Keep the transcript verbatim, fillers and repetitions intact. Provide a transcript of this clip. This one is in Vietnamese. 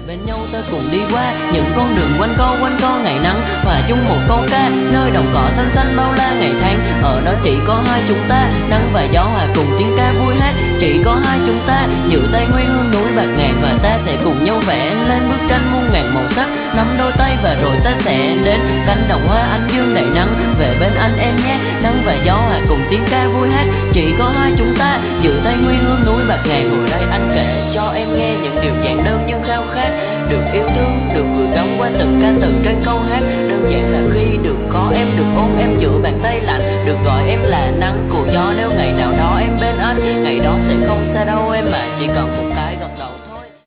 bên nhau ta cùng đi qua những con đường quanh co quanh co ngày nắng, hòa chung một câu ca nơi đồng cỏ xanh xanh bao la ngày tháng. Ở đó chỉ có hai chúng ta, nắng và gió hòa cùng tiếng ca vui hát. Chỉ có hai chúng ta giữ tay nguyên hương núi bạc ngàn, và ta sẽ cùng nhau vẽ lên bức tranh muôn ngàn màu sắc. Nắm đôi tay và rồi ta sẽ đến cánh đồng hoa anh dương đầy nắng. Về bên anh em nhé, nắng và gió hòa cùng tiếng ca vui hát. Chỉ có hai chúng ta giữ tay nguyên hương núi bạc ngàn. Ngồi đây anh kể cho em nghe những điều giản đơn nhưng khao khát được yêu thương, được gửi gắm qua từng ca từ trên câu hát. Đơn giản là khi được có em, được ôm em giữa bàn tay lạnh, được gọi em là nắng của gió. Nếu ngày nào đó em bên anh, ngày đó sẽ không xa đâu em, mà chỉ cần một cái